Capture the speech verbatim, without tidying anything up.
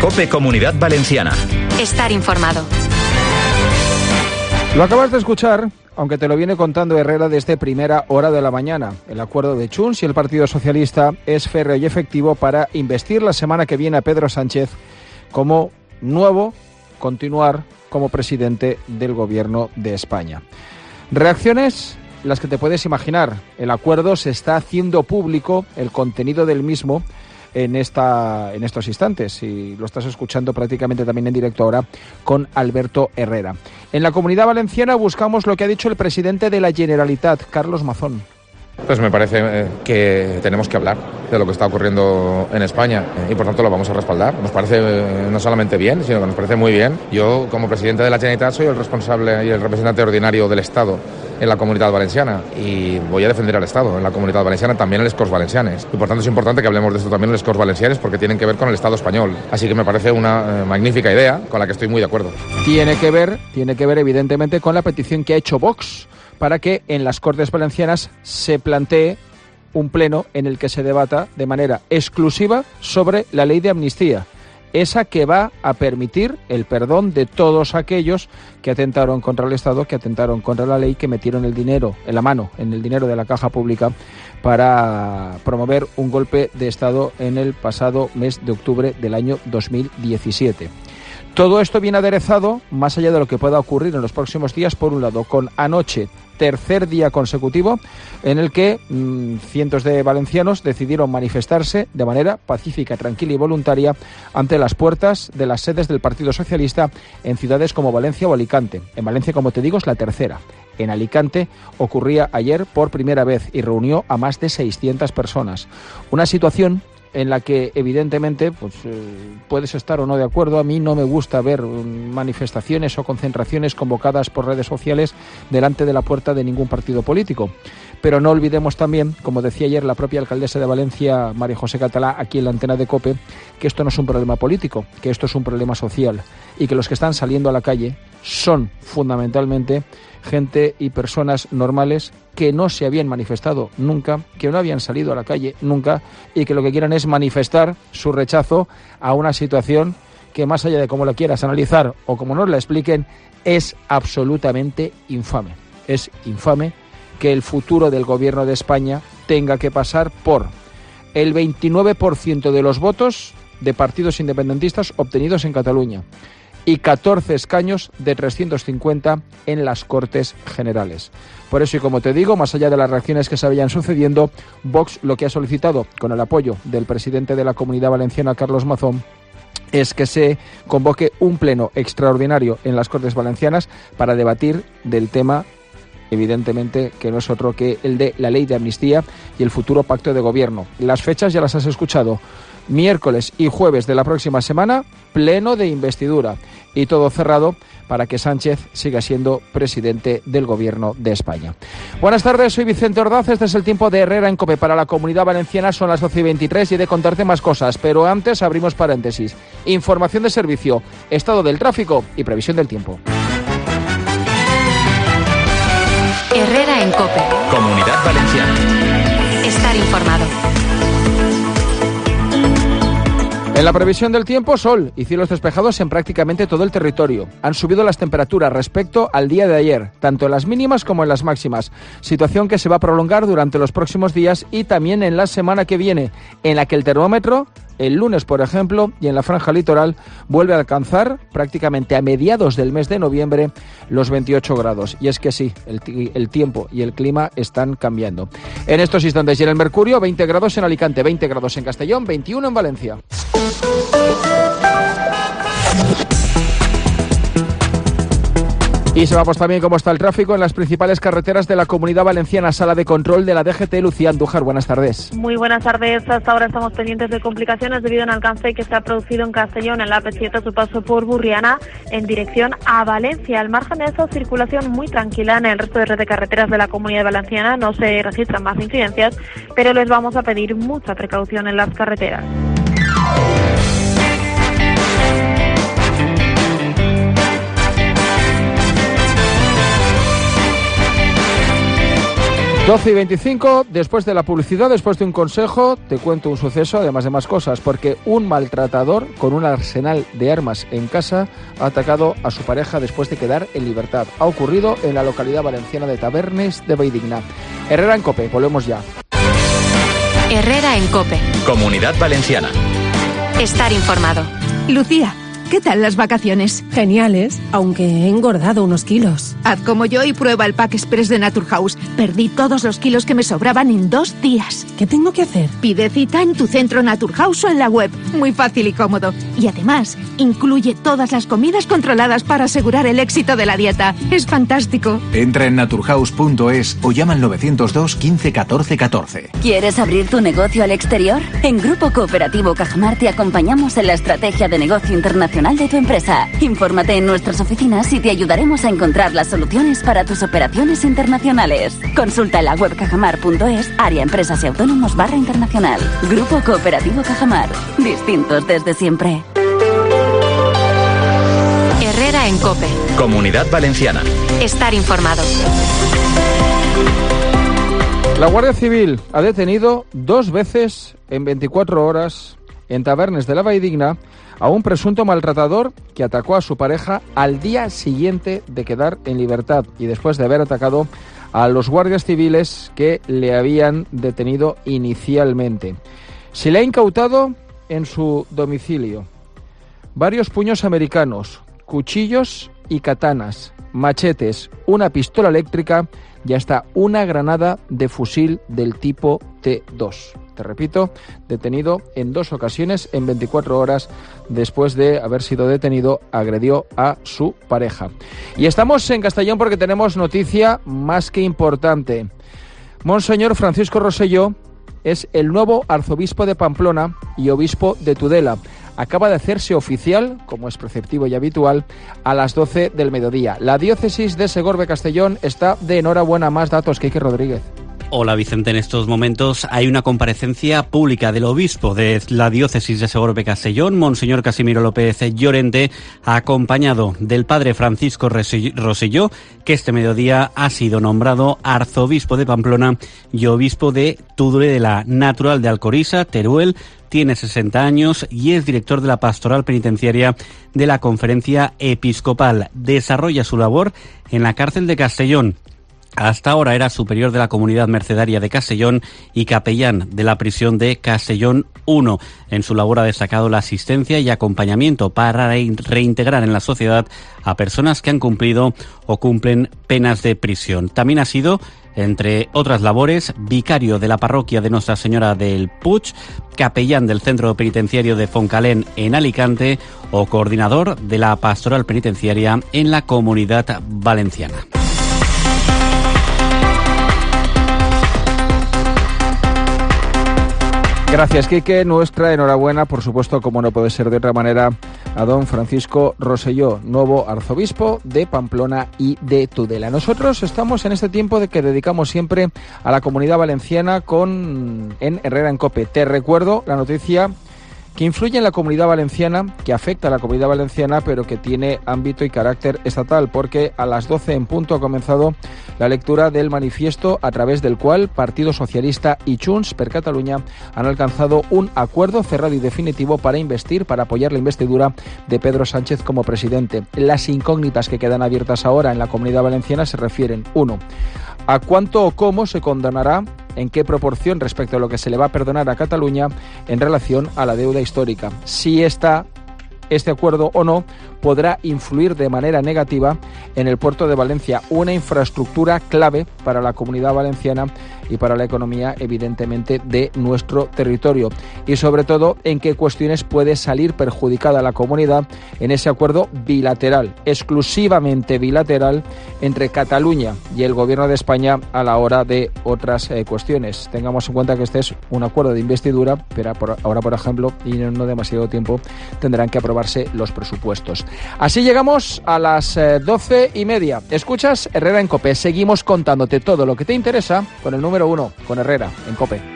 COPE Comunidad Valenciana. Estar informado. Lo acabas de escuchar, aunque te lo viene contando Herrera desde primera hora de la mañana. El acuerdo de Junts y el Partido Socialista es férreo y efectivo para investir la semana que viene a Pedro Sánchez como nuevo, continuar como presidente del Gobierno de España. Reacciones las que te puedes imaginar. El acuerdo se está haciendo público, el contenido del mismo, en esta en estos instantes, y lo estás escuchando prácticamente también en directo ahora con Alberto Herrera. En la Comunidad Valenciana buscamos lo que ha dicho el presidente de la Generalitat, Carlos Mazón. Pues me parece que tenemos que hablar de lo que está ocurriendo en España y por tanto lo vamos a respaldar. Nos parece no solamente bien, sino que nos parece muy bien. Yo, como presidente de la Generalitat, soy el responsable y el representante ordinario del Estado en la Comunidad Valenciana y voy a defender al Estado en la Comunidad Valenciana, también en les Corts Valencianes. Y por tanto es importante que hablemos de esto también en les Corts Valencianes porque tienen que ver con el Estado español. Así que me parece una eh, magnífica idea con la que estoy muy de acuerdo. Tiene que ver, tiene que ver evidentemente con la petición que ha hecho Vox para que en las Cortes Valencianas se plantee un pleno en el que se debata de manera exclusiva sobre la ley de amnistía, esa que va a permitir el perdón de todos aquellos que atentaron contra el Estado, que atentaron contra la ley, que metieron el dinero en la mano, en el dinero de la caja pública para promover un golpe de Estado en el pasado mes de octubre del año dos mil diecisiete. Todo esto viene aderezado, más allá de lo que pueda ocurrir en los próximos días, por un lado, con anoche, tercer día consecutivo, en el que mmm, cientos de valencianos decidieron manifestarse de manera pacífica, tranquila y voluntaria ante las puertas de las sedes del Partido Socialista en ciudades como Valencia o Alicante. En Valencia, como te digo, es la tercera. En Alicante ocurría ayer por primera vez y reunió a más de seiscientas personas. Una situación en la que evidentemente pues eh, puedes estar o no de acuerdo. A mí no me gusta ver manifestaciones o concentraciones convocadas por redes sociales delante de la puerta de ningún partido político. Pero no olvidemos también, como decía ayer la propia alcaldesa de Valencia, María José Catalá, aquí en la antena de COPE, que esto no es un problema político, que esto es un problema social y que los que están saliendo a la calle son fundamentalmente gente y personas normales que no se habían manifestado nunca, que no habían salido a la calle nunca y que lo que quieran es manifestar su rechazo a una situación que, más allá de cómo la quieras analizar o como nos la expliquen, es absolutamente infame. Es infame que el futuro del Gobierno de España tenga que pasar por el veintinueve por ciento de los votos de partidos independentistas obtenidos en Cataluña y catorce escaños de trescientos cincuenta en las Cortes Generales. Por eso, y como te digo, más allá de las reacciones que se vayan sucediendo, Vox lo que ha solicitado, con el apoyo del presidente de la Comunidad Valenciana, Carlos Mazón, es que se convoque un pleno extraordinario en las Cortes Valencianas para debatir del tema, evidentemente, que no es otro que el de la ley de amnistía y el futuro pacto de gobierno. Las fechas ya las has escuchado. Miércoles y jueves de la próxima semana, pleno de investidura y todo cerrado para que Sánchez siga siendo presidente del Gobierno de España. Buenas tardes, soy Vicente Ordaz, este es el tiempo de Herrera en COPE para la Comunidad Valenciana, son las doce y veintitrés y he de contarte más cosas, pero antes abrimos paréntesis. Información de servicio, estado del tráfico y previsión del tiempo. Herrera en COPE. Comunidad Valenciana. Estar informado. En la previsión del tiempo, sol y cielos despejados en prácticamente todo el territorio. Han subido las temperaturas respecto al día de ayer, tanto en las mínimas como en las máximas. Situación que se va a prolongar durante los próximos días y también en la semana que viene, en la que el termómetro, el lunes, por ejemplo, y en la franja litoral, vuelve a alcanzar prácticamente a mediados del mes de noviembre los veintiocho grados. Y es que sí, el, el tiempo y el clima están cambiando. En estos instantes, y en el Mercurio, veinte grados en Alicante, veinte grados en Castellón, veintiuno en Valencia. Y sepamos también cómo está el tráfico en las principales carreteras de la Comunidad Valenciana. Sala de control de la D G T, Lucía Andújar, buenas tardes. Muy buenas tardes. Hasta ahora estamos pendientes de complicaciones debido a un alcance que se ha producido en Castellón, en la A P siete, a su paso por Burriana, en dirección a Valencia. Al margen de eso, circulación muy tranquila en el resto de red de carreteras de la Comunidad Valenciana. No se registran más incidencias, pero les vamos a pedir mucha precaución en las carreteras. doce y veinticinco, después de la publicidad, después de un consejo, te cuento un suceso, además de más cosas, porque un maltratador con un arsenal de armas en casa ha atacado a su pareja después de quedar en libertad. Ha ocurrido en la localidad valenciana de Tavernes de Valldigna. Herrera en COPE, volvemos ya. Herrera en COPE. Comunidad Valenciana. Estar informado. Lucía, ¿qué tal las vacaciones? Geniales, aunque he engordado unos kilos. Haz como yo y prueba el Pack Express de Naturhaus. Perdí todos los kilos que me sobraban en dos días. ¿Qué tengo que hacer? Pide cita en tu centro Naturhaus o en la web. Muy fácil y cómodo. Y además, incluye todas las comidas controladas para asegurar el éxito de la dieta. Es fantástico. Entra en naturhaus punto es o llama al novecientos dos quince catorce catorce. ¿Quieres abrir tu negocio al exterior? En Grupo Cooperativo Cajamar te acompañamos en la estrategia de negocio internacional de tu empresa. Infórmate en nuestras oficinas y te ayudaremos a encontrar las soluciones para tus operaciones internacionales. Consulta en la web cajamar punto es, área empresas y autónomos barra internacional. Grupo Cooperativo Cajamar. Distintos desde siempre. Herrera en COPE. Comunidad Valenciana. Estar informado. La Guardia Civil ha detenido dos veces en veinticuatro horas en Tavernes de la Valldigna a un presunto maltratador que atacó a su pareja al día siguiente de quedar en libertad y después de haber atacado a los guardias civiles que le habían detenido inicialmente. Se le ha incautado en su domicilio varios puños americanos, cuchillos y katanas, machetes, una pistola eléctrica y hasta una granada de fusil del tipo T dos. Te repito, detenido en dos ocasiones en veinticuatro horas después de haber sido detenido, agredió a su pareja. Y estamos en Castellón porque tenemos noticia más que importante. Monseñor Francisco Rosselló es el nuevo arzobispo de Pamplona y obispo de Tudela. Acaba de hacerse oficial, como es preceptivo y habitual, a las doce del mediodía. La diócesis de Segorbe-Castellón está de enhorabuena. Más datos, Quique Rodríguez. Hola Vicente, en estos momentos hay una comparecencia pública del obispo de la diócesis de Segorbe-Castellón, Monseñor Casimiro López Llorente, acompañado del padre Francisco Rosselló, que este mediodía ha sido nombrado arzobispo de Pamplona y obispo de Tudela, natural de Alcoriza, Teruel. Tiene sesenta años y es director de la pastoral penitenciaria de la Conferencia Episcopal. Desarrolla su labor en la cárcel de Castellón. Hasta ahora era superior de la comunidad mercedaria de Castellón y capellán de la prisión de Castellón uno. En su labor ha destacado la asistencia y acompañamiento para reintegrar en la sociedad a personas que han cumplido o cumplen penas de prisión. También ha sido, entre otras labores, vicario de la parroquia de Nuestra Señora del Puig, capellán del centro penitenciario de Foncalén en Alicante o coordinador de la pastoral penitenciaria en la Comunidad Valenciana. Gracias, Quique. Nuestra enhorabuena, por supuesto, como no puede ser de otra manera, a don Francisco Rosselló, nuevo arzobispo de Pamplona y de Tudela. Nosotros estamos en este tiempo de que dedicamos siempre a la Comunidad Valenciana con en Herrera en COPE. Te recuerdo la noticia que influye en la Comunidad Valenciana, que afecta a la Comunidad Valenciana, pero que tiene ámbito y carácter estatal, porque a las doce en punto ha comenzado la lectura del manifiesto a través del cual Partido Socialista y Junts per Catalunya han alcanzado un acuerdo cerrado y definitivo para investir, para apoyar la investidura de Pedro Sánchez como presidente. Las incógnitas que quedan abiertas ahora en la Comunidad Valenciana se refieren, uno, a cuánto o cómo se condonará, en qué proporción respecto a lo que se le va a perdonar a Cataluña en relación a la deuda histórica. Si está este acuerdo o no podrá influir de manera negativa en el puerto de Valencia, una infraestructura clave para la Comunidad Valenciana y para la economía, evidentemente, de nuestro territorio. Y sobre todo, en qué cuestiones puede salir perjudicada la comunidad en ese acuerdo bilateral, exclusivamente bilateral, entre Cataluña y el Gobierno de España a la hora de otras eh, cuestiones. Tengamos en cuenta que este es un acuerdo de investidura, pero por, ahora, por ejemplo, y en no demasiado tiempo, tendrán que aprobarse los presupuestos. Así llegamos a las eh, doce y media. Escuchas Herrera en COPE. Seguimos contándote todo lo que te interesa con el número uno, con Herrera en COPE.